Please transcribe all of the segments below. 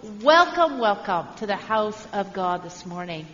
Welcome, welcome to the house of God this morning.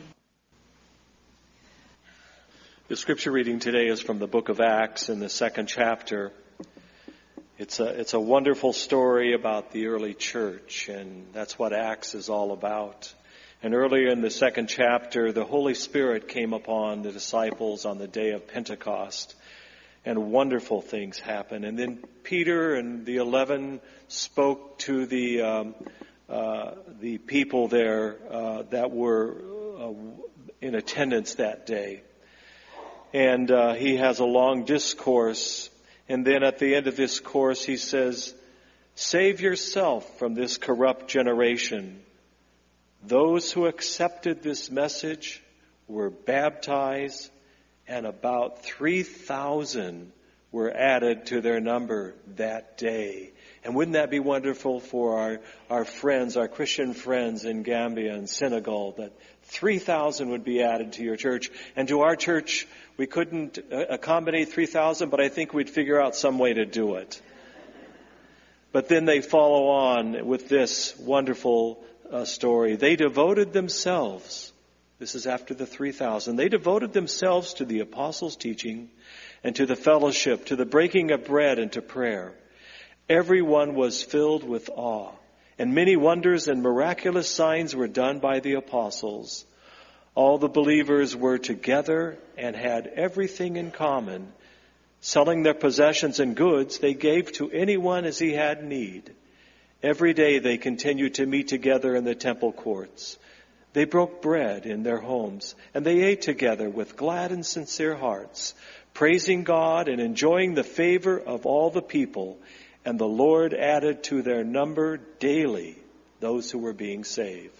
The scripture reading today is from the book of Acts in the second chapter. It's a wonderful story about the early church, and that's what Acts is all about. And earlier in the second chapter, the Holy Spirit came upon the disciples on the day of Pentecost, and wonderful things happened. And then Peter and the 11 spoke to the people there that were in attendance that day. And he has a long discourse. And then at the end of this course, he says, "Save yourself from this corrupt generation." Those who accepted this message were baptized, and about 3,000 were added to their number that day. And wouldn't that be wonderful for our friends, our Christian friends in Gambia and Senegal, that 3,000 would be added to your church. And to our church, we couldn't accommodate 3,000, but I think we'd figure out some way to do it. But then they follow on with this wonderful story. They devoted themselves, this is after the 3,000, they devoted themselves to the apostles' teaching and to the fellowship, to the breaking of bread and to prayer. Everyone was filled with awe, and many wonders and miraculous signs were done by the apostles. All the believers were together and had everything in common. Selling their possessions and goods, they gave to anyone as he had need. Every day they continued to meet together in the temple courts. They broke bread in their homes, and they ate together with glad and sincere hearts, praising God and enjoying the favor of all the people. And the Lord added to their number daily those who were being saved.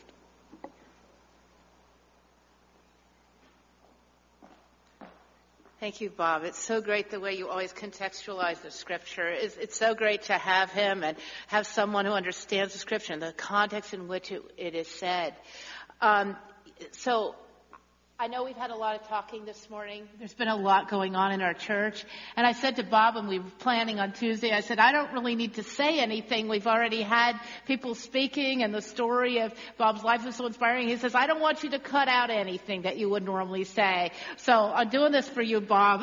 Thank you, Bob. It's so great the way you always contextualize the scripture. It's so great to have him and have someone who understands the scripture and the context in which it is said. So I know we've had a lot of talking this morning. There's been a lot going on in our church. And I said to Bob when we were planning on Tuesday, I said, I don't really need to say anything. We've already had people speaking and the story of Bob's life was so inspiring. He says, I don't want you to cut out anything that you would normally say. So I'm doing this for you, Bob.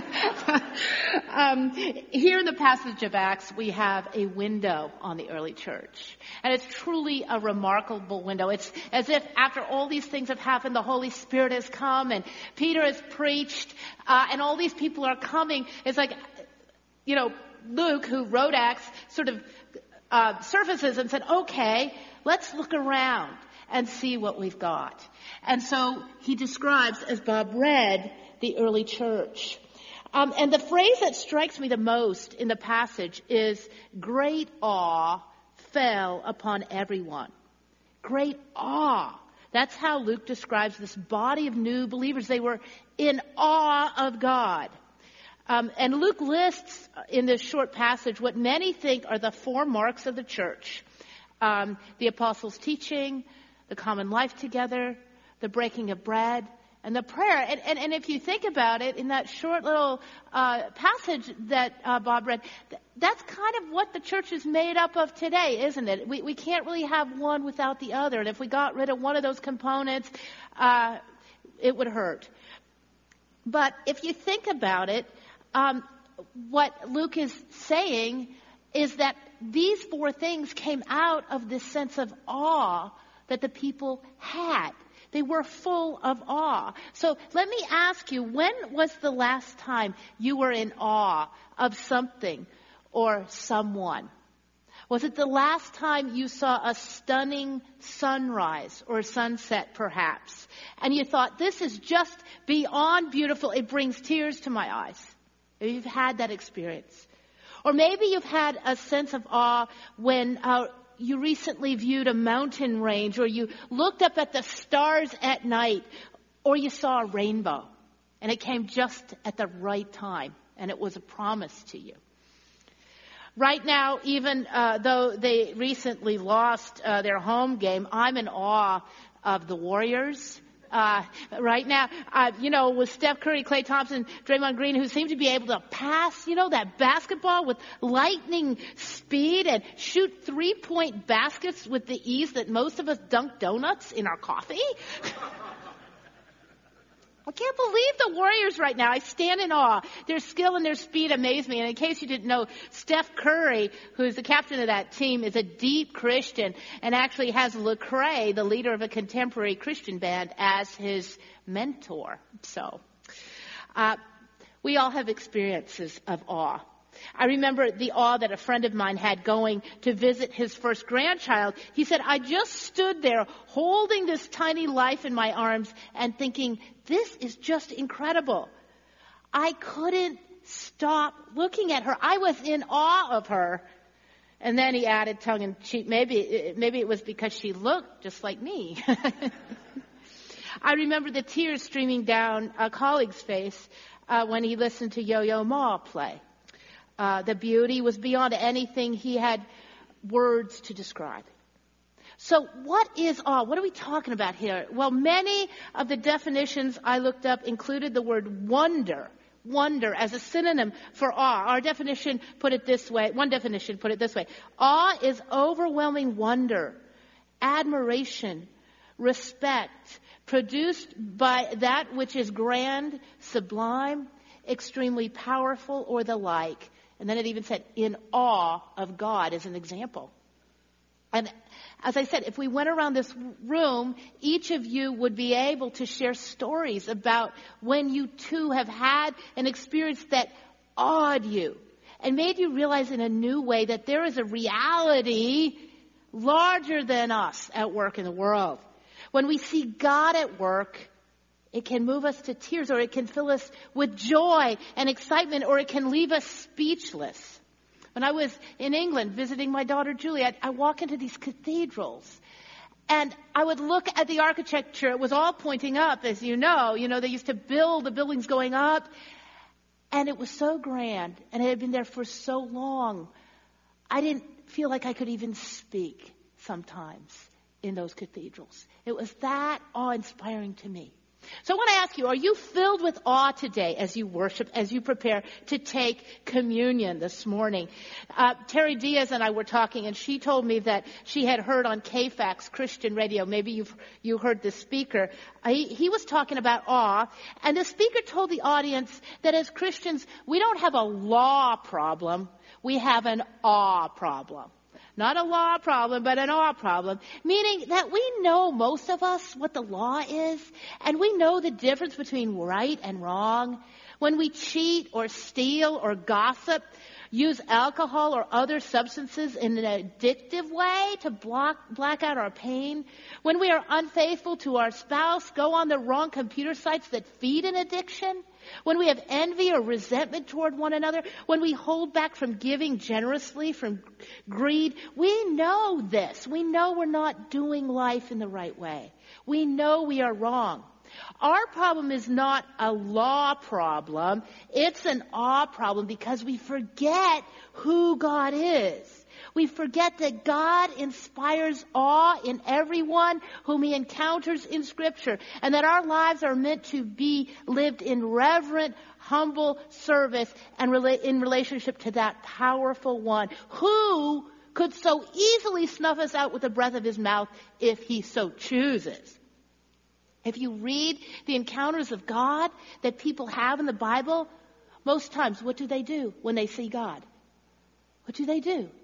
Here in the passage of Acts, we have a window on the early church. And it's truly a remarkable window. It's as if after all these things have happened, the Holy Spirit has come and Peter has preached, and all these people are coming. It's like, Luke, who wrote Acts, sort of surfaces and said, okay, let's look around and see what we've got. And so he describes, as Bob read, the early church. And the phrase that strikes me the most in the passage is, great awe fell upon everyone. Great awe. That's how Luke describes this body of new believers. They were in awe of God. And Luke lists in this short passage what many think are the four marks of the church. The apostles' teaching, the common life together, the breaking of bread, and the prayer. And if you think about it, in that short little passage that Bob read, that's kind of what the church is made up of today, isn't it? We can't really have one without the other. And if we got rid of one of those components, it would hurt. But if you think about it, what Luke is saying is that these four things came out of this sense of awe that the people had. They were full of awe. So let me ask you, when was the last time you were in awe of something or someone? Was it the last time you saw a stunning sunrise or sunset, perhaps, and you thought, this is just beyond beautiful, it brings tears to my eyes? Maybe you've had that experience. Or maybe you've had a sense of awe when you recently viewed a mountain range, or you looked up at the stars at night, or you saw a rainbow, and it came just at the right time, and it was a promise to you. Right now, even though they recently lost their home game, I'm in awe of the Warriors. right now. With Steph Curry, Klay Thompson, Draymond Green, who seem to be able to pass, that basketball with lightning speed and shoot 3-point baskets with the ease that most of us dunk donuts in our coffee. I can't believe the Warriors right now. I stand in awe. Their skill and their speed amaze me. And in case you didn't know, Steph Curry, who's the captain of that team, is a deep Christian and actually has Lecrae, the leader of a contemporary Christian band, as his mentor. So, we all have experiences of awe. I remember the awe that a friend of mine had going to visit his first grandchild. He said, I just stood there holding this tiny life in my arms and thinking, this is just incredible. I couldn't stop looking at her. I was in awe of her. And then he added, tongue in cheek, maybe it was because she looked just like me. I remember the tears streaming down a colleague's face when he listened to Yo-Yo Ma play. The beauty was beyond anything he had words to describe. So what is awe? What are we talking about here? Well, many of the definitions I looked up included the word wonder as a synonym for awe. One definition put it this way. Awe is overwhelming wonder, admiration, respect, produced by that which is grand, sublime, extremely powerful, or the like. And then it even said, in awe of God as an example. And as I said, if we went around this room, each of you would be able to share stories about when you too have had an experience that awed you and made you realize in a new way that there is a reality larger than us at work in the world. When we see God at work, it can move us to tears, or it can fill us with joy and excitement, or it can leave us speechless. When I was in England visiting my daughter Julie, I walk into these cathedrals, and I would look at the architecture. It was all pointing up, as you know. They used to build the buildings going up, and it was so grand, and it had been there for so long. I didn't feel like I could even speak sometimes in those cathedrals. It was that awe-inspiring to me. So I want to ask you, are you filled with awe today as you worship, as you prepare to take communion this morning? Terry Diaz and I were talking, and she told me that she had heard on KFAX Christian radio, maybe you heard the speaker, he was talking about awe, and the speaker told the audience that as Christians, we don't have a law problem, we have an awe problem. Not a law problem, but an awe problem. Meaning that we know, most of us, what the law is. And we know the difference between right and wrong. When we cheat or steal or gossip, use alcohol or other substances in an addictive way to black out our pain. When we are unfaithful to our spouse, go on the wrong computer sites that feed an addiction. When we have envy or resentment toward one another, when we hold back from giving generously from greed, we know this. We know we're not doing life in the right way. We know we are wrong. Our problem is not a law problem. It's an awe problem because we forget who God is. We forget that God inspires awe in everyone whom he encounters in Scripture, and that our lives are meant to be lived in reverent, humble service and in relationship to that powerful one who could so easily snuff us out with the breath of his mouth if he so chooses. If you read the encounters of God that people have in the Bible, most times what do they do when they see God? What do?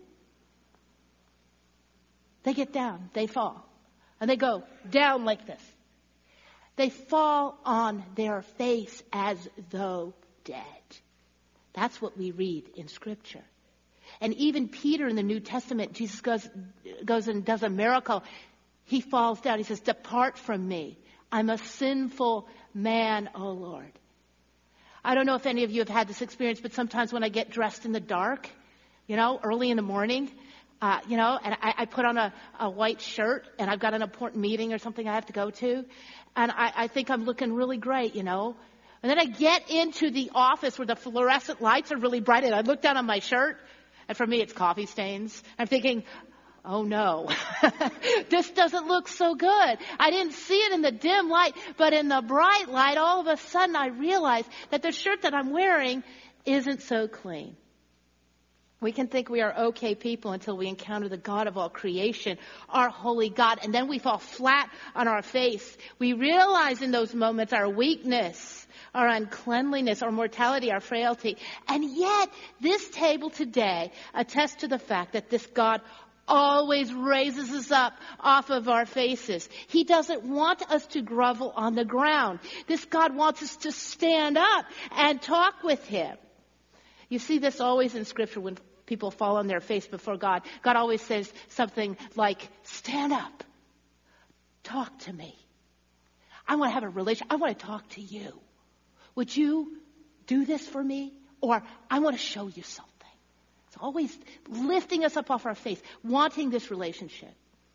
They get down, they fall, and they go down like this. They fall on their face as though dead. That's what we read in Scripture. And even Peter in the New Testament, Jesus goes and does a miracle. He falls down. He says, "Depart from me. I'm a sinful man, O Lord." I don't know if any of you have had this experience, but sometimes when I get dressed in the dark, early in the morning, and I put on a white shirt, and I've got an important meeting or something I have to go to, and I think I'm looking really great, And then I get into the office where the fluorescent lights are really bright, and I look down on my shirt, and for me it's coffee stains. I'm thinking, oh no, this doesn't look so good. I didn't see it in the dim light, but in the bright light, all of a sudden I realized that the shirt that I'm wearing isn't so clean. We can think we are okay people until we encounter the God of all creation, our holy God, and then we fall flat on our face. We realize in those moments our weakness, our uncleanliness, our mortality, our frailty. And yet, this table today attests to the fact that this God always raises us up off of our faces. He doesn't want us to grovel on the ground. This God wants us to stand up and talk with Him. You see this always in Scripture when people fall on their face before God. God always says something like, stand up. Talk to me. I want to have a relationship. I want to talk to you. Would you do this for me? Or I want to show you something. It's always lifting us up off our face, wanting this relationship.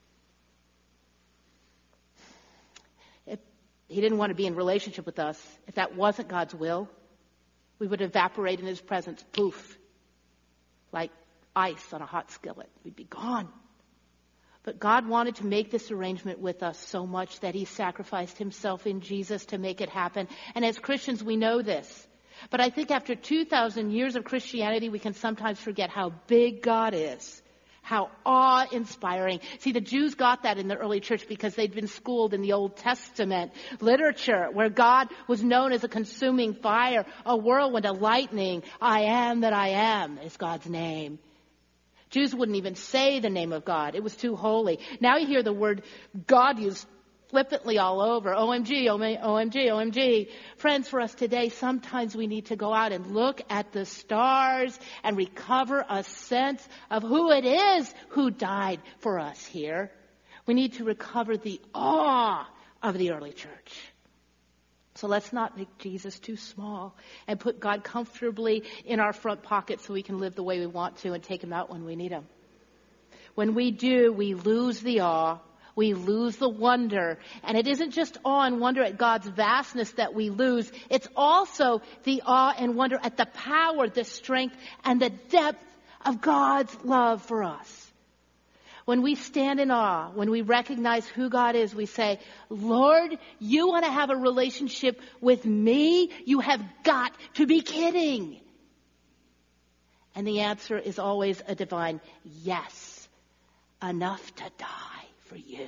If He didn't want to be in relationship with us, if that wasn't God's will, we would evaporate in His presence, poof, like ice on a hot skillet. We'd be gone. But God wanted to make this arrangement with us so much that He sacrificed Himself in Jesus to make it happen. And as Christians, we know this. But I think after 2,000 years of Christianity, we can sometimes forget how big God is, how awe-inspiring. See, the Jews got that in the early church because they'd been schooled in the Old Testament literature where God was known as a consuming fire, a whirlwind, a lightning. I am that I am is God's name. Jews wouldn't even say the name of God. It was too holy. Now you hear the word God used flippantly all over. OMG, OMG, OMG. Friends, for us today, sometimes we need to go out and look at the stars and recover a sense of who it is who died for us here. We need to recover the awe of the early church. So let's not make Jesus too small and put God comfortably in our front pocket so we can live the way we want to and take Him out when we need Him. When we do, we lose the awe. We lose the wonder. And it isn't just awe and wonder at God's vastness that we lose. It's also the awe and wonder at the power, the strength, and the depth of God's love for us. When we stand in awe, when we recognize who God is, we say, Lord, you want to have a relationship with me? You have got to be kidding. And the answer is always a divine yes. Enough to die for you.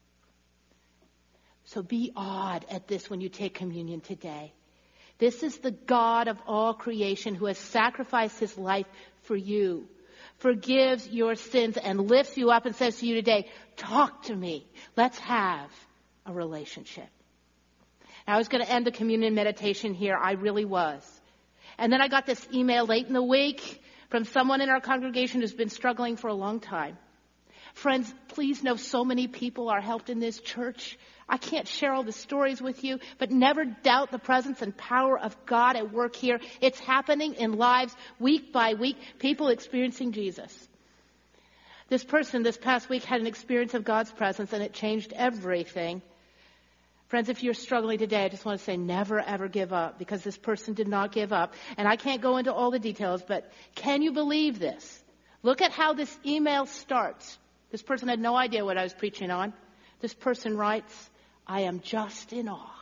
So be awed at this when you take communion today. This is the God of all creation who has sacrificed His life for you, forgives your sins, and lifts you up and says to you today, talk to me. Let's have a relationship. Now, I was going to end the communion meditation here. I really was. And then I got this email late in the week from someone in our congregation who's been struggling for a long time. Friends, please know so many people are helped in this church. I can't share all the stories with you, but never doubt the presence and power of God at work here. It's happening in lives week by week, people experiencing Jesus. This person this past week had an experience of God's presence, and it changed everything. Friends, if you're struggling today, I just want to say never, ever give up, because this person did not give up. And I can't go into all the details, but can you believe this? Look at how this email starts. This person had no idea what I was preaching on. This person writes, I am just in awe.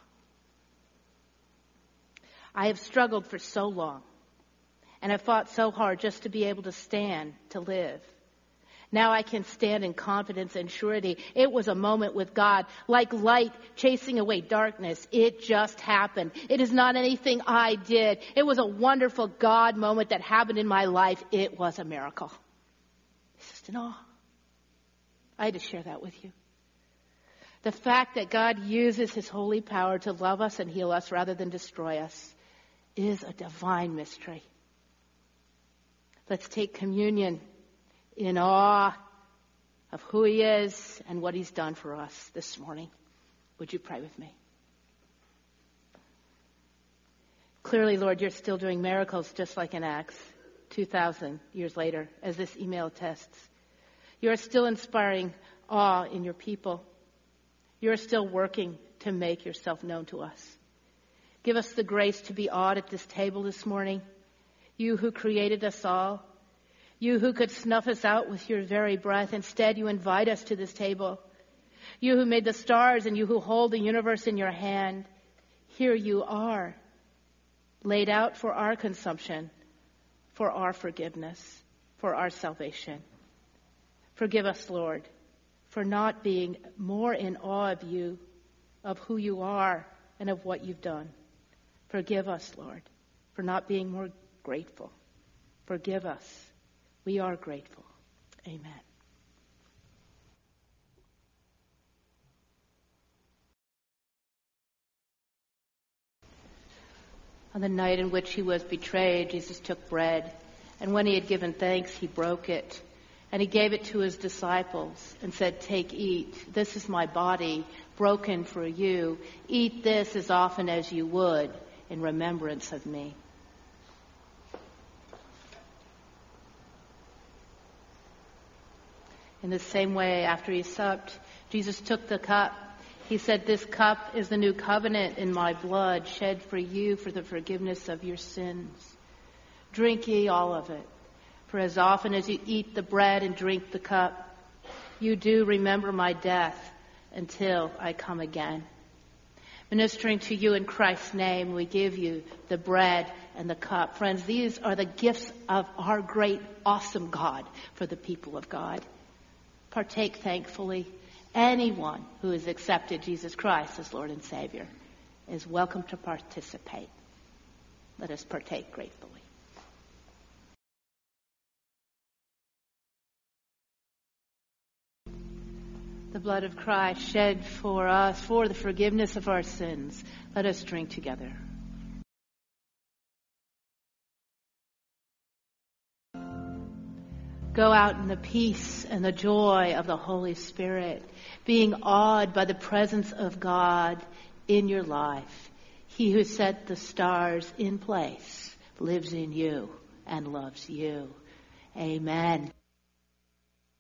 I have struggled for so long and have fought so hard just to be able to stand, to live. Now I can stand in confidence and surety. It was a moment with God, like light chasing away darkness. It just happened. It is not anything I did. It was a wonderful God moment that happened in my life. It was a miracle. It's just in awe. I had to share that with you. The fact that God uses His holy power to love us and heal us rather than destroy us is a divine mystery. Let's take communion in awe of who He is and what He's done for us this morning. Would you pray with me? Clearly, Lord, you're still doing miracles just like in Acts 2,000 years later, as this email attests. You are still inspiring awe in your people. You are still working to make yourself known to us. Give us the grace to be awed at this table this morning. You who created us all. You who could snuff us out with your very breath, instead you invite us to this table. You who made the stars and you who hold the universe in your hand, here you are, laid out for our consumption, for our forgiveness, for our salvation. Forgive us, Lord, for not being more in awe of you, of who you are, and of what you've done. Forgive us, Lord, for not being more grateful. Forgive us. We are grateful. Amen. On the night in which he was betrayed, Jesus took bread, and when he had given thanks, he broke it. And he gave it to his disciples and said, "Take, eat. This is my body, broken for you. Eat this as often as you would in remembrance of me." In the same way, after he supped, Jesus took the cup. He said, "This cup is the new covenant in my blood, shed for you for the forgiveness of your sins. Drink ye all of it. For as often as you eat the bread and drink the cup, you do remember my death until I come again." Ministering to you in Christ's name, we give you the bread and the cup. Friends, these are the gifts of our great, awesome God for the people of God. Partake thankfully. Anyone who has accepted Jesus Christ as Lord and Savior is welcome to participate. Let us partake gratefully. The blood of Christ shed for us for the forgiveness of our sins. Let us drink together. Go out in the peace and the joy of the Holy Spirit, being awed by the presence of God in your life. He who set the stars in place lives in you and loves you. Amen.